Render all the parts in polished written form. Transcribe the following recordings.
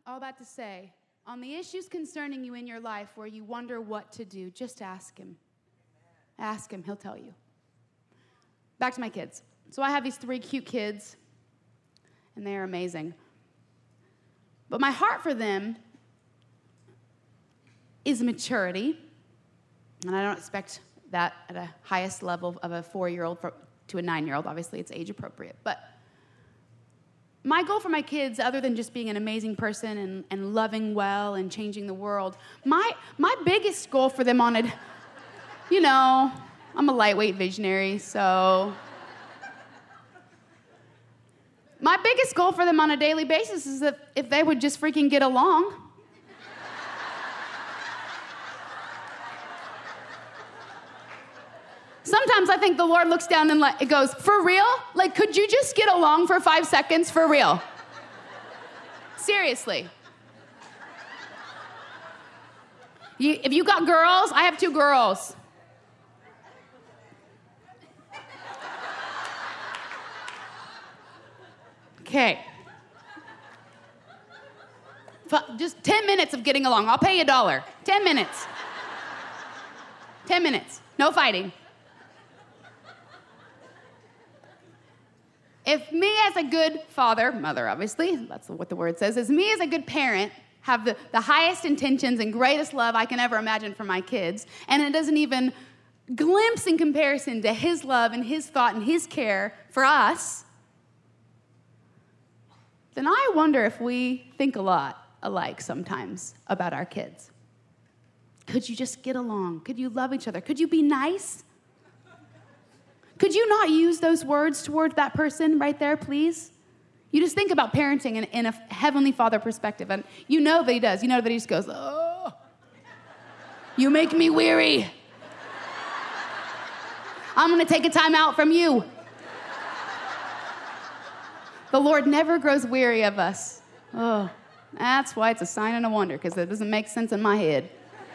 all that to say, on the issues concerning you in your life where you wonder what to do, just ask him. Ask him, he'll tell you. Back to my kids. So I have these 3 cute kids, and they are amazing. But my heart for them is maturity, and I don't expect that at a highest level of a 4-year-old to a 9-year-old. Obviously, it's age appropriate. But my goal for my kids, other than just being an amazing person and loving well and changing the world, my biggest goal for them on I'm a lightweight visionary, so my biggest goal for them on a daily basis is that if they would just freaking get along. Sometimes I think the Lord looks down and it goes, for real? Like, could you just get along for 5 seconds? For real? Seriously. If you got girls, I have 2 girls. Okay. Just 10 minutes of getting along. I'll pay you $1. 10 minutes. 10 minutes. No fighting. If me as a good father, mother obviously, that's what the word says, is me as a good parent have the highest intentions and greatest love I can ever imagine for my kids, and it doesn't even glimpse in comparison to his love and his thought and his care for us, then I wonder if we think a lot alike sometimes about our kids. Could you just get along? Could you love each other? Could you be nice? Could you not use those words toward that person right there, please? You just think about parenting in a Heavenly Father perspective, and you know that he does. You know that he just goes, oh, you make me weary. I'm going to take a time out from you. The Lord never grows weary of us. Oh, that's why it's a sign and a wonder, because it doesn't make sense in my head.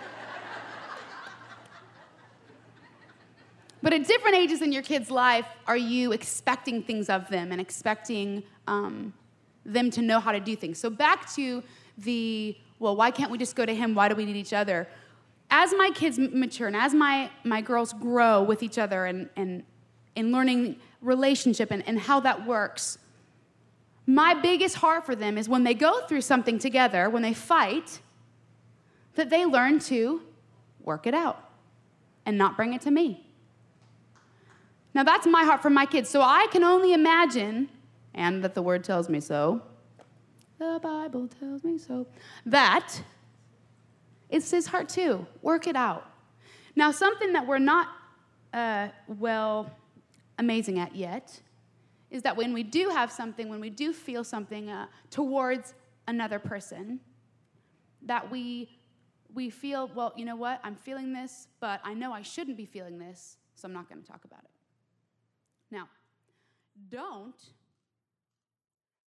But at different ages in your kid's life, are you expecting things of them and expecting them to know how to do things? So back to why can't we just go to him? Why do we need each other? As my kids mature and as my girls grow with each other and in learning relationship and how that works, my biggest heart for them is when they go through something together, when they fight, that they learn to work it out and not bring it to me. Now, that's my heart for my kids. So I can only imagine, and that the Word tells me so, the Bible tells me so, that it's his heart too. Work it out. Now, something that we're not, amazing at yet is that when we do have something, when we do feel something towards another person, that we feel, well, you know what? I'm feeling this, but I know I shouldn't be feeling this, so I'm not going to talk about it. Now, don't